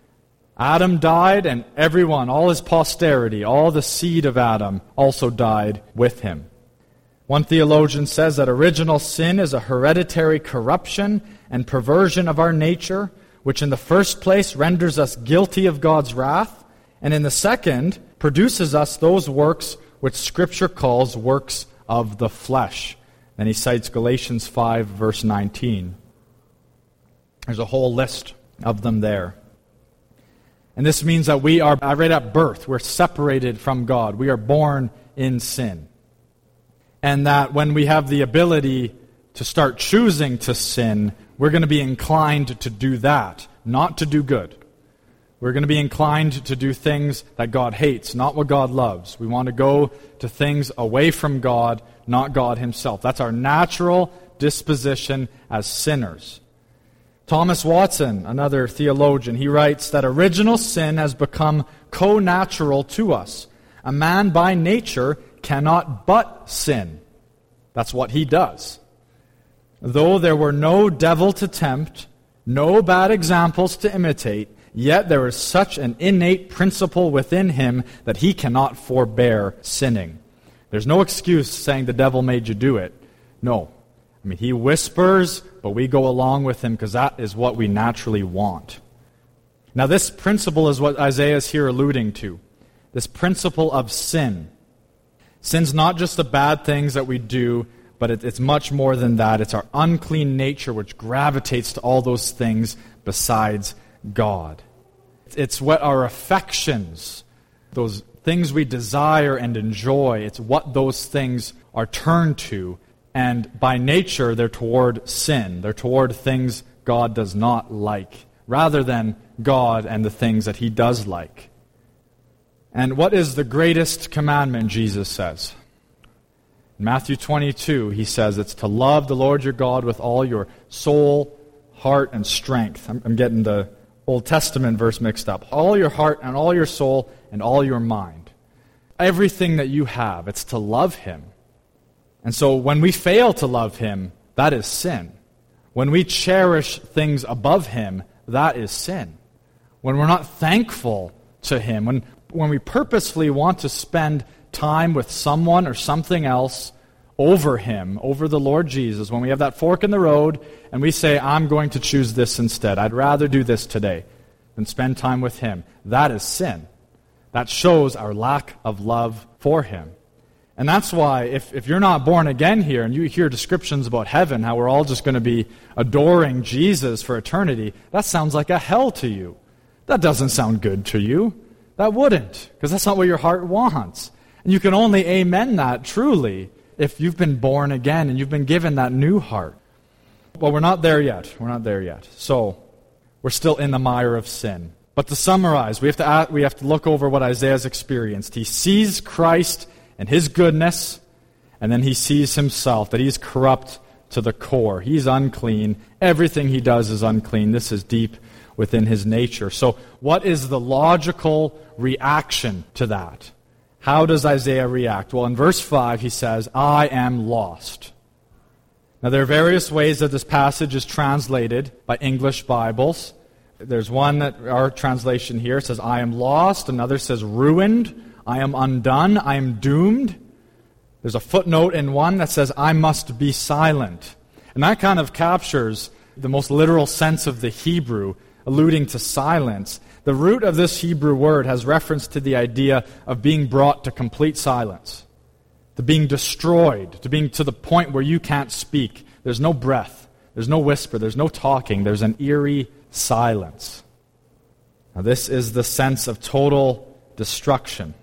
Adam died, and everyone, all his posterity, all the seed of Adam also died with him. One theologian says that original sin is a hereditary corruption and perversion of our nature, which in the first place renders us guilty of God's wrath, and in the second produces us those works which Scripture calls works of the flesh. And he cites Galatians 5, verse 19. There's a whole list of them there. And this means that we are, right at birth, we're separated from God. We are born in sin. And that when we have the ability to start choosing to sin, we're going to be inclined to do that, not to do good. We're going to be inclined to do things that God hates, not what God loves. We want to go to things away from God, not God himself. That's our natural disposition as sinners. Thomas Watson, another theologian, he writes that original sin has become co-natural to us. A man by nature cannot but sin. That's what he does. Though there were no devil to tempt, no bad examples to imitate, yet there is such an innate principle within him that he cannot forbear sinning. There's no excuse saying the devil made you do it. No. I mean, he whispers, but we go along with him because that is what we naturally want. Now, this principle is what Isaiah is here alluding to. This principle of sin. Sin's not just the bad things that we do, but it's much more than that. It's our unclean nature which gravitates to all those things besides God. It's what our affections, those things we desire and enjoy, it's what those things are turned to. And by nature, they're toward sin. They're toward things God does not like, rather than God and the things that he does like. And what is the greatest commandment, Jesus says? In Matthew 22, he says it's to love the Lord your God with all your soul, heart, and strength. I'm getting the Old Testament verse mixed up. All your heart and all your soul and all your mind. Everything that you have, it's to love him. And so when we fail to love him, that is sin. When we cherish things above him, that is sin. When we're not thankful to him, when we purposefully want to spend time with someone or something else over him, over the Lord Jesus, when we have that fork in the road and we say, I'm going to choose this instead, I'd rather do this today than spend time with him, that is sin. That shows our lack of love for him. And that's why if you're not born again here and you hear descriptions about heaven, how we're all just going to be adoring Jesus for eternity, that sounds like a hell to you. That doesn't sound good to you. That wouldn't, because that's not what your heart wants. And you can only amen that truly if you've been born again and you've been given that new heart. Well, we're not there yet. We're not there yet. So, we're still in the mire of sin. But to summarize, we have to look over what Isaiah's experienced. He sees Christ and his goodness, and then he sees himself, that he's corrupt to the core. He's unclean. Everything he does is unclean. This is deep within his nature. So what is the logical reaction to that? How does Isaiah react? Well, in verse 5, he says, I am lost. Now, there are various ways that this passage is translated by English Bibles. There's one that our translation here says, I am lost. Another says, ruined. I am undone. I am doomed. There's a footnote in one that says, I must be silent. And that kind of captures the most literal sense of the Hebrew, alluding to silence. The root of this Hebrew word has reference to the idea of being brought to complete silence, to being destroyed, to being to the point where you can't speak. There's no breath, there's no whisper, there's no talking, there's an eerie silence. Now, this is the sense of total destruction.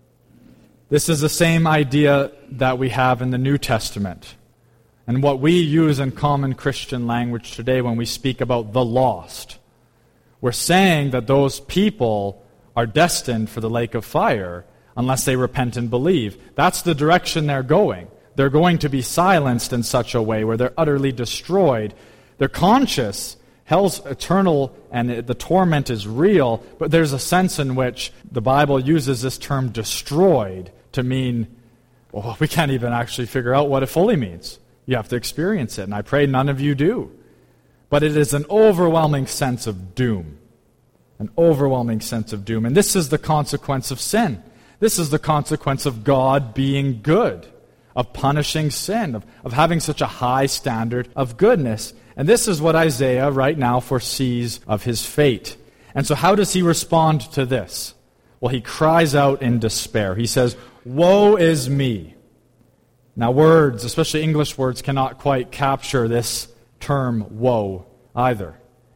This is the same idea that we have in the New Testament, and what we use in common Christian language today when we speak about the lost. We're saying that those people are destined for the lake of fire unless they repent and believe. That's the direction they're going. They're going to be silenced in such a way where they're utterly destroyed. They're conscious. Hell's eternal and the torment is real, but there's a sense in which the Bible uses this term destroyed to mean, well, we can't even actually figure out what it fully means. You have to experience it, and I pray none of you do. But it is an overwhelming sense of doom. An overwhelming sense of doom. And this is the consequence of sin. This is the consequence of God being good, of punishing sin, of having such a high standard of goodness. And this is what Isaiah right now foresees of his fate. And so how does he respond to this? Well, he cries out in despair. He says, woe is me. Now words, especially English words, cannot quite capture this term woe either.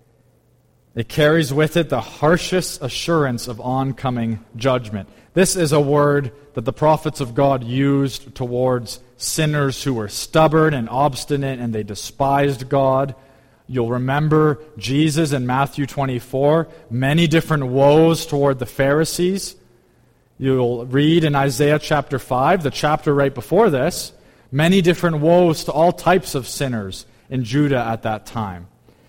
It carries with it the harshest assurance of oncoming judgment. This is a word that the prophets of God used towards sinners who were stubborn and obstinate and they despised God. You'll remember Jesus in Matthew 24, many different woes toward the Pharisees. You'll read in Isaiah chapter 5, the chapter right before this, many different woes to all types of sinners in Judah at that time.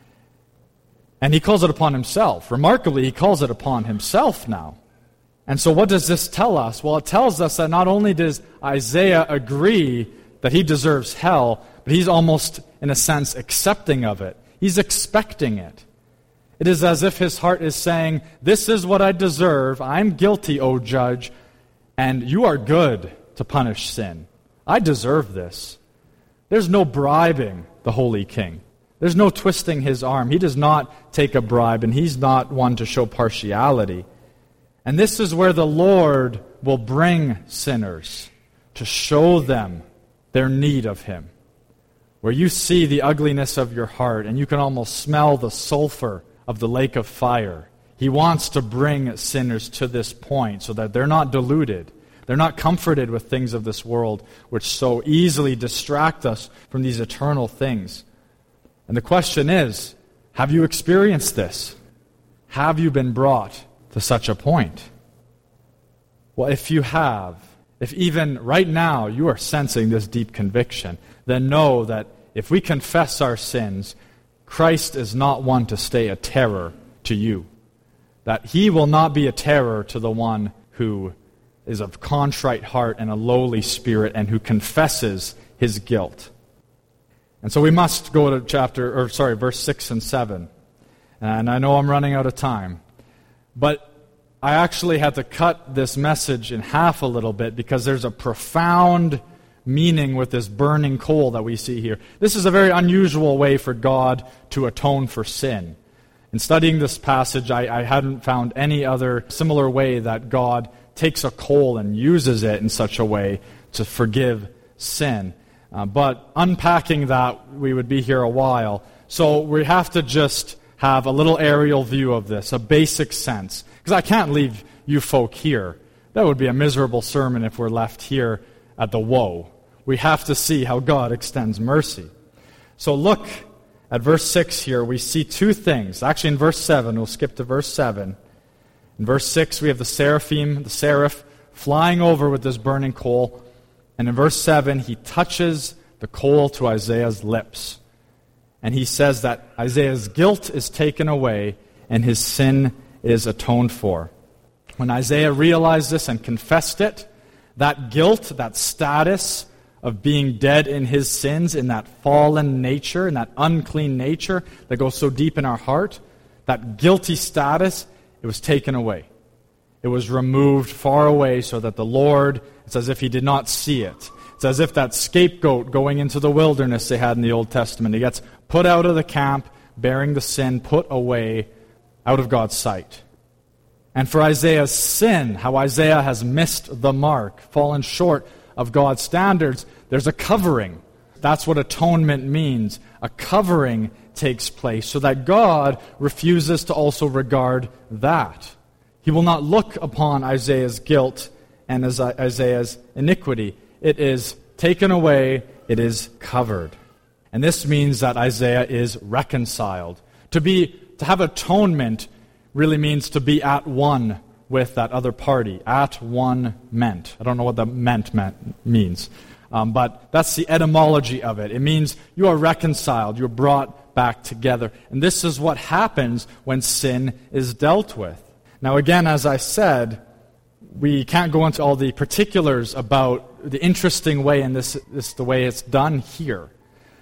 And he calls it upon himself. Remarkably, he calls it upon himself now. And so what does this tell us? Well, it tells us that not only does Isaiah agree that he deserves hell, but he's almost, in a sense, accepting of it. He's expecting it. It is as if his heart is saying, this is what I deserve. I'm guilty, O judge, and you are good to punish sin. I deserve this. There's no bribing the Holy King. There's no twisting his arm. He does not take a bribe, and he's not one to show partiality. And this is where the Lord will bring sinners to show them their need of him. Where you see the ugliness of your heart, and you can almost smell the sulfur of the lake of fire. He wants to bring sinners to this point so that they're not deluded. They're not comforted with things of this world, which so easily distract us from these eternal things. And the question is, have you experienced this? Have you been brought to such a point? Well, if you have, if even right now you are sensing this deep conviction, then know that if we confess our sins, Christ is not one to stay a terror to you. That he will not be a terror to the one who is of contrite heart and a lowly spirit and who confesses his guilt. And so we must go to verse 6 and 7. And I know I'm running out of time. But I actually had to cut this message in half a little bit because there's a profound meaning with this burning coal that we see here. This is a very unusual way for God to atone for sin. In studying this passage, I hadn't found any other similar way that God takes a coal and uses it in such a way to forgive sin. But unpacking that, we would be here a while. So we have to just have a little aerial view of this, a basic sense. Because I can't leave you folk here. That would be a miserable sermon if we're left here at the woe. We have to see how God extends mercy. So look at verse 6 here. We see two things. Actually, in verse 7, we'll skip to verse 7. In verse 6, we have the seraphim, the seraph, flying over with this burning coal. And in verse 7, he touches the coal to Isaiah's lips. And he says that Isaiah's guilt is taken away and his sin is atoned for. When Isaiah realized this and confessed it, that guilt, that status of being dead in his sins, in that fallen nature, in that unclean nature that goes so deep in our heart, that guilty status, it was taken away. It was removed far away so that the Lord, it's as if he did not see it. It's as if that scapegoat going into the wilderness they had in the Old Testament, he gets put out of the camp, bearing the sin, put away out of God's sight. And for Isaiah's sin, how Isaiah has missed the mark, fallen short of God's standards, there's a covering. That's what atonement means. A covering takes place so that God refuses to also regard that. He will not look upon Isaiah's guilt and Isaiah's iniquity. It is taken away, it is covered. And this means that Isaiah is reconciled. To have atonement really means to be at one with that other party. At one meant. I don't know what the meant means. But that's the etymology of it. It means you are reconciled. You're brought back together. And this is what happens when sin is dealt with. Now again, as I said, we can't go into all the particulars about the interesting way and this the way it's done here.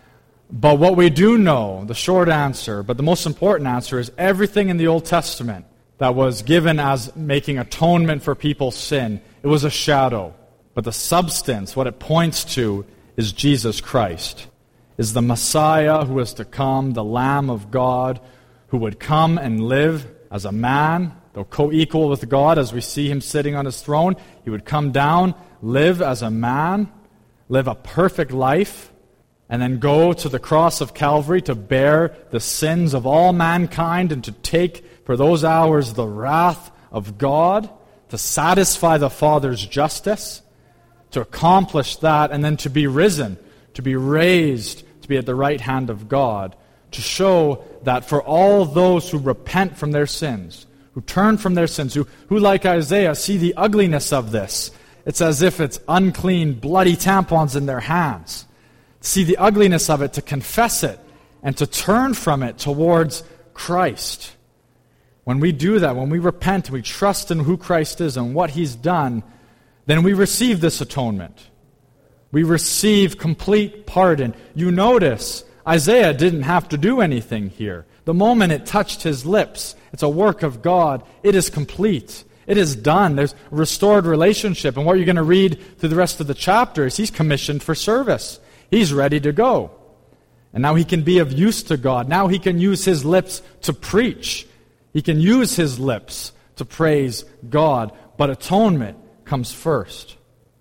But what we do know, the short answer, but the most important answer, is everything in the Old Testament that was given as making atonement for people's sin, it was a shadow. But the substance, what it points to, is Jesus Christ, is the Messiah who is to come, the Lamb of God, who would come and live as a man, though co-equal with God, as we see him sitting on his throne. He would come down, live as a man, live a perfect life, and then go to the cross of Calvary to bear the sins of all mankind and to take for those hours the wrath of God, to satisfy the Father's justice, to accomplish that, and then to be risen, to be raised, to be at the right hand of God, to show that for all those who repent from their sins, who turn from their sins, who like Isaiah, see the ugliness of this. It's as if it's unclean, bloody tampons in their hands. See the ugliness of it, to confess it, and to turn from it towards Christ. When we do that, when we repent, we trust in who Christ is and what he's done, then we receive this atonement. We receive complete pardon. You notice, Isaiah didn't have to do anything here. The moment it touched his lips, it's a work of God. It is complete. It is done. There's a restored relationship. And what you're going to read through the rest of the chapter is he's commissioned for service. He's ready to go. And now he can be of use to God. Now he can use his lips to preach. He can use his lips to praise God. But atonement comes first.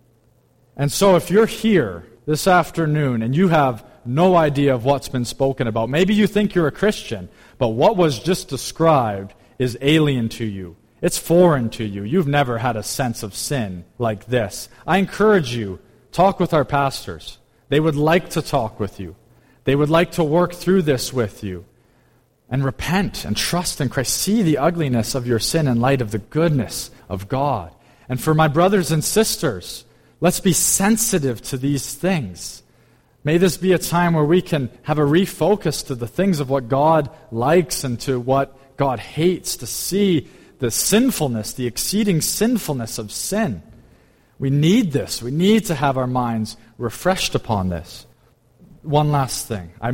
And so if you're here this afternoon and you have no idea of what's been spoken about, maybe you think you're a Christian, but what was just described is alien to you. It's foreign to you. You've never had a sense of sin like this. I encourage you, talk with our pastors. They would like to talk with you. They would like to work through this with you. And repent and trust in Christ. See the ugliness of your sin in light of the goodness of God. And for my brothers and sisters, let's be sensitive to these things. May this be a time where we can have a refocus to the things of what God likes and to what God hates, to see the sinfulness, the exceeding sinfulness of sin. We need this. We need to have our minds refreshed upon this. One last thing. I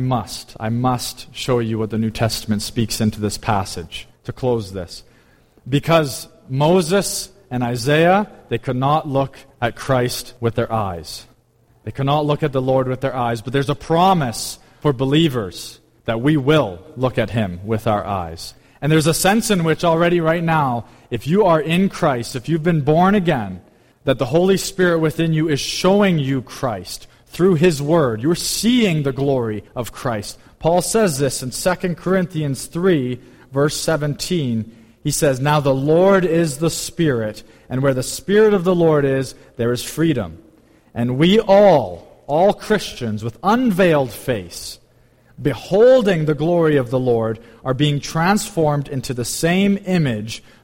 must show you what the New Testament speaks into this passage to close this. Because Moses and Isaiah, they could not look at Christ with their eyes. They could not look at the Lord with their eyes. But there's a promise for believers that we will look at him with our eyes. And there's a sense in which already right now, if you are in Christ, if you've been born again, that the Holy Spirit within you is showing you Christ through his word. You're seeing the glory of Christ. Paul says this in 2 Corinthians 3, verse 17. He says, "Now the Lord is the Spirit, and where the Spirit of the Lord is, there is freedom. And we all Christians, with unveiled face, beholding the glory of the Lord, are being transformed into the same image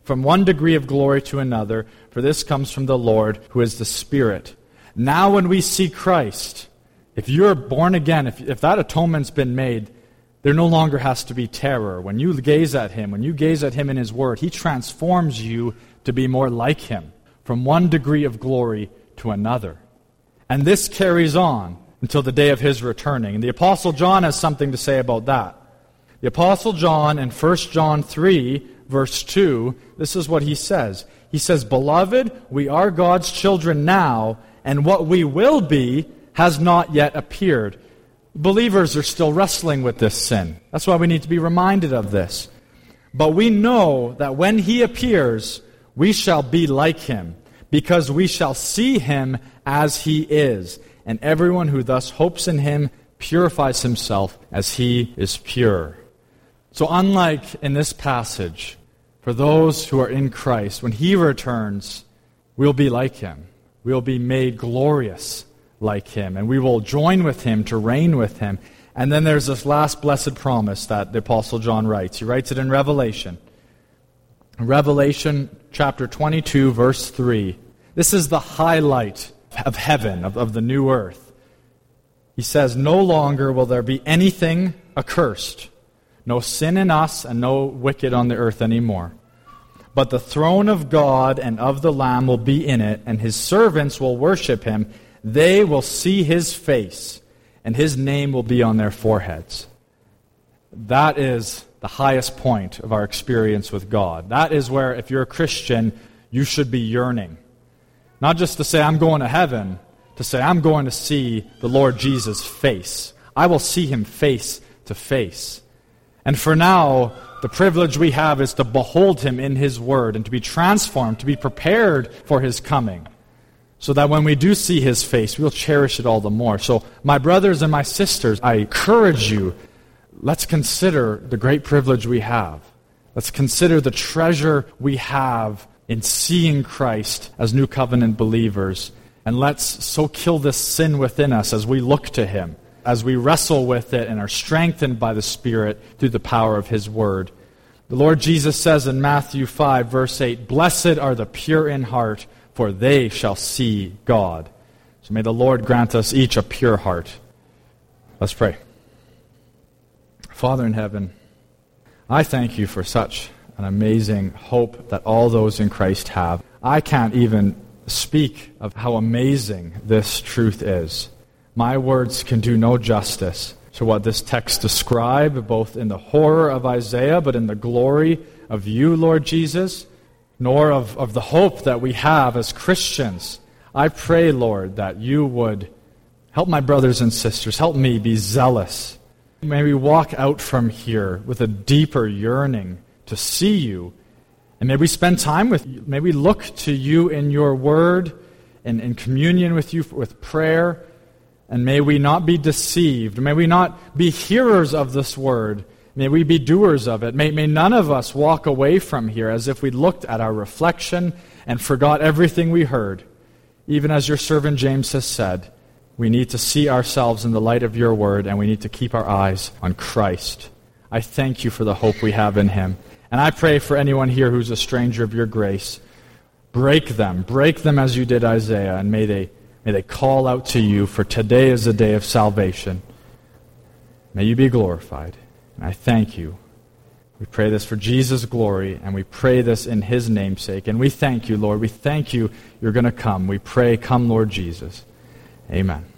from one degree of glory to another, for this comes from the Lord, who is the Spirit. Now when we see Christ, if you're born again, if that atonement's been made, there no longer has to be terror. When you gaze at Him in His Word, He transforms you to be more like Him, from one degree of glory to another. And this carries on until the day of His returning. And the Apostle John has something to say about that. The Apostle John in 1 John 3, verse 2, this is what he says. He says, "Beloved, we are God's children now, and what we will be has not yet appeared." Believers are still wrestling with this sin. That's why we need to be reminded of this. "But we know that when He appears, we shall be like Him, because we shall see Him as He is. And everyone who thus hopes in Him purifies himself as He is pure." So unlike in this passage, for those who are in Christ, when He returns, we'll be like Him. We'll be made glorious like Him, and we will join with Him to reign with Him. And then there's this last blessed promise that the Apostle John writes. He writes it in Revelation. Revelation chapter 22, verse 3. This is the highlight of heaven, of the new earth. He says, "No longer will there be anything accursed, no sin in us, and no wicked on the earth anymore. But the throne of God and of the Lamb will be in it, and His servants will worship Him. They will see His face, and His name will be on their foreheads." That is the highest point of our experience with God. That is where, if you're a Christian, you should be yearning. Not just to say, "I'm going to heaven," to say, "I'm going to see the Lord Jesus' face. I will see Him face to face." And for now, the privilege we have is to behold Him in His Word and to be transformed, to be prepared for His coming, so that when we do see His face, we'll cherish it all the more. So, my brothers and my sisters, I encourage you, let's consider the great privilege we have. Let's consider the treasure we have in seeing Christ as New Covenant believers. And let's so kill this sin within us as we look to Him, as we wrestle with it and are strengthened by the Spirit through the power of His Word. The Lord Jesus says in Matthew 5, verse 8, "Blessed are the pure in heart, for they shall see God." So may the Lord grant us each a pure heart. Let's pray. Father in heaven, I thank You for such an amazing hope that all those in Christ have. I can't even speak of how amazing this truth is. My words can do no justice to what this text describes, both in the horror of Isaiah, but in the glory of You, Lord Jesus, nor of the hope that we have as Christians. I pray, Lord, that You would help my brothers and sisters, help me be zealous. May we walk out from here with a deeper yearning to see You, and may we spend time with You. May we look to You in Your Word and in communion with You with prayer, and may we not be deceived. May we not be hearers of this Word. May we be doers of it. May none of us walk away from here as if we looked at our reflection and forgot everything we heard. Even as Your servant James has said, we need to see ourselves in the light of Your Word, and we need to keep our eyes on Christ. I thank You for the hope we have in Him. And I pray for anyone here who's a stranger of Your grace. Break them as You did Isaiah, and may they call out to You, for today is the day of salvation. May You be glorified. And I thank You. We pray this for Jesus' glory, and we pray this in His namesake. And we thank You, Lord. We thank You, You're going to come. We pray, come, Lord Jesus. Amen.